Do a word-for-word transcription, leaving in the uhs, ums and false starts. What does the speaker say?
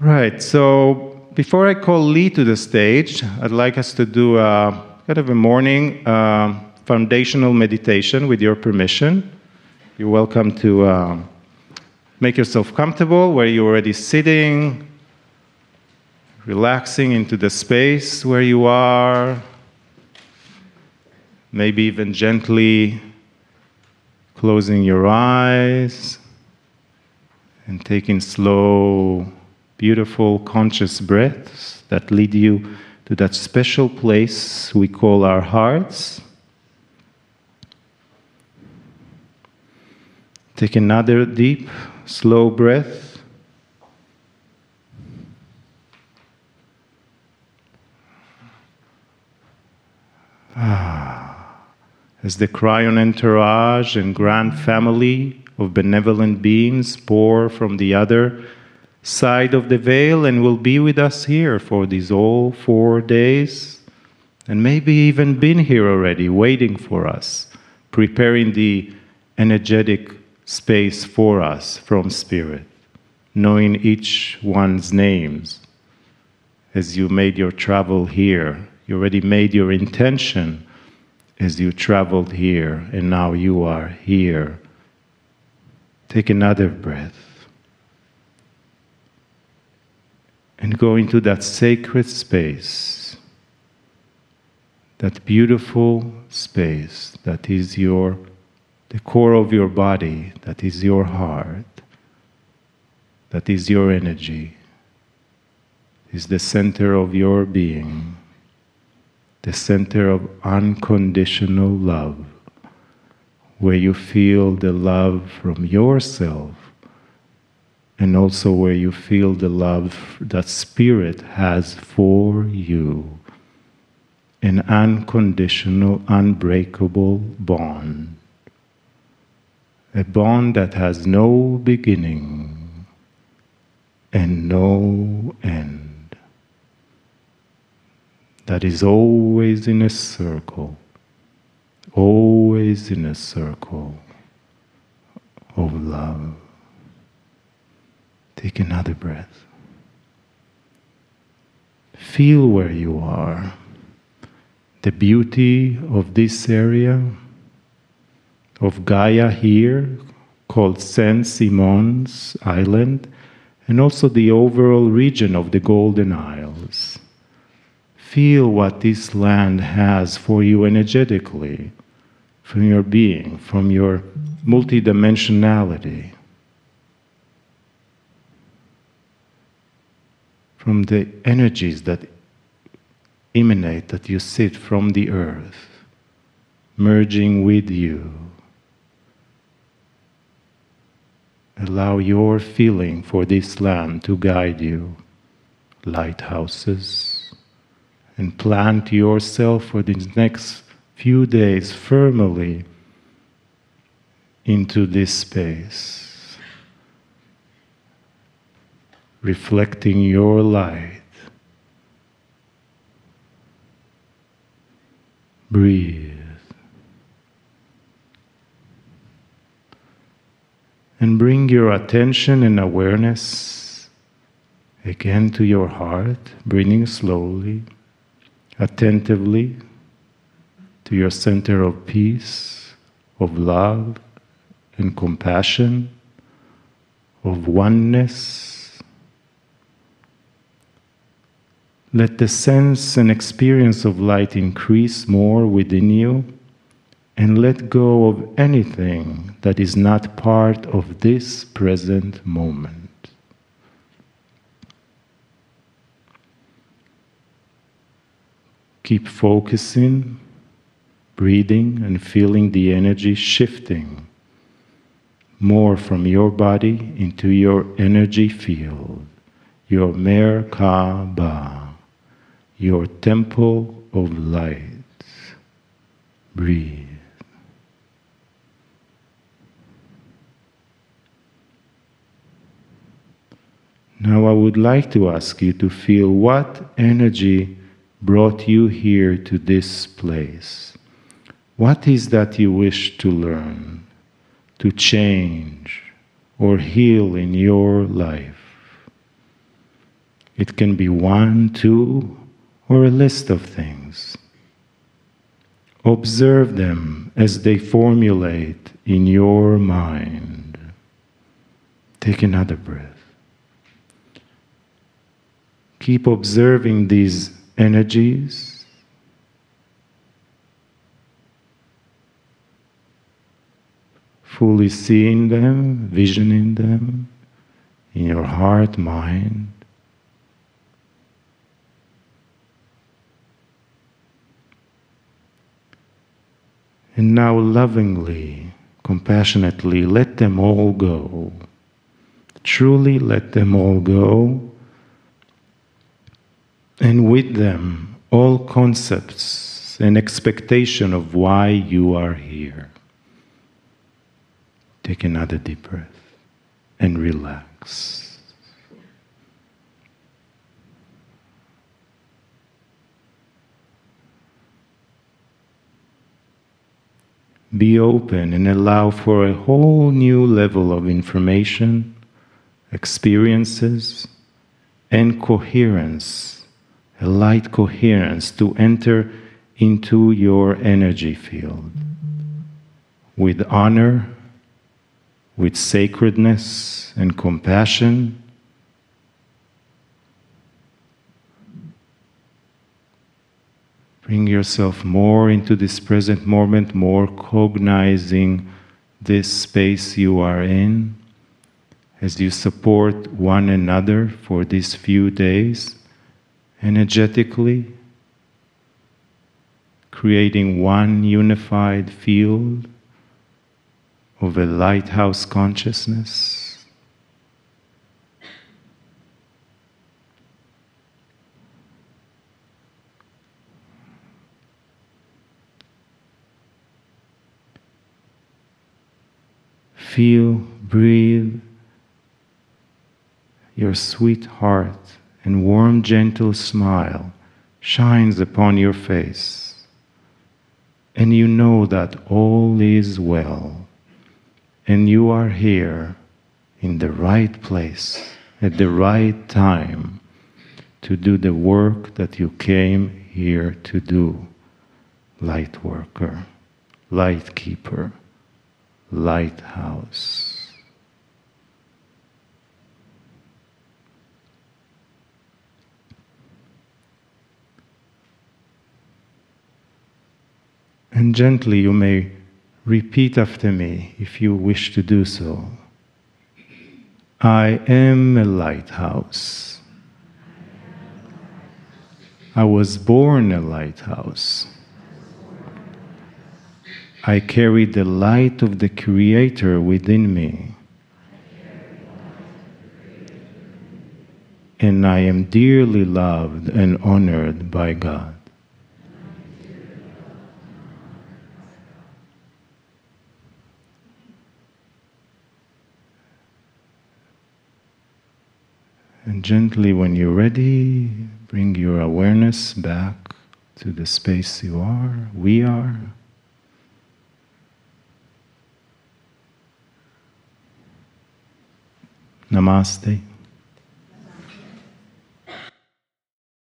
Right, so before I call Lee to the stage, I'd like us to do a kind of a morning uh, foundational meditation with your permission. You're welcome to uh, make yourself comfortable where you're already sitting, relaxing into the space where you are, maybe even gently closing your eyes and taking slow, beautiful, conscious breaths that lead you to that special place we call our hearts. Take another deep, slow breath. Ah, as the Cryon entourage and grand family of benevolent beings pour from the other side of the veil and will be with us here for these all four days, and maybe even been here already, waiting for us, preparing the energetic space for us from Spirit, knowing each one's names. As you made your travel here, you already made your intention as you traveled here, and now you are here. Take another breath. And go into that sacred space, that beautiful space that is your, the core of your body, that is your heart, that is your energy, is the center of your being, the center of unconditional love, where you feel the love from yourself, and also where you feel the love that Spirit has for you. An unconditional, unbreakable bond. A bond that has no beginning and no end. That is always in a circle, always in a circle of love. Take another breath. Feel where you are. The beauty of this area, of Gaia here, called Saint Simon's Island, and also the overall region of the Golden Isles. Feel what this land has for you energetically, from your being, from your multidimensionality. From the energies that emanate, that you sit from the earth, merging with you. Allow your feeling for this land to guide you. Lighthouses. And plant yourself for these next few days firmly into this space. Reflecting your light. Breathe. And bring your attention and awareness again to your heart, breathing slowly, attentively to your center of peace, of love and compassion, of oneness. Let the sense and experience of light increase more within you, and let go of anything that is not part of this present moment. Keep focusing, breathing, and feeling the energy shifting more from your body into your energy field, your Merkaba, your temple of light. Breathe. Now I would like to ask you to feel what energy brought you here to this place. What is that you wish to learn, to change, or heal in your life? It can be one, two, or a list of things. Observe them as they formulate in your mind. Take another breath. Keep observing these energies. Fully seeing them, visioning them in your heart, mind. And now lovingly, compassionately, let them all go. Truly let them all go. And with them, all concepts and expectation of why you are here. Take another deep breath and relax. Be open and allow for a whole new level of information, experiences, and coherence, a light coherence to enter into your energy field with honor, with sacredness and compassion. Bring yourself more into this present moment, more cognizing this space you are in as you support one another for these few days, energetically, creating one unified field of a lighthouse consciousness. Feel, breathe your sweet heart and warm, gentle smile shines upon your face. And you know that all is well. And you are here in the right place at the right time to do the work that you came here to do. Light worker, light keeper, lighthouse. And gently you may repeat after me if you wish to do so. I am a lighthouse. I was born a lighthouse. I carry the light of the Creator within me. And I am dearly loved and honored by God. And gently, when you're ready, bring your awareness back to the space you are, we are. Namaste.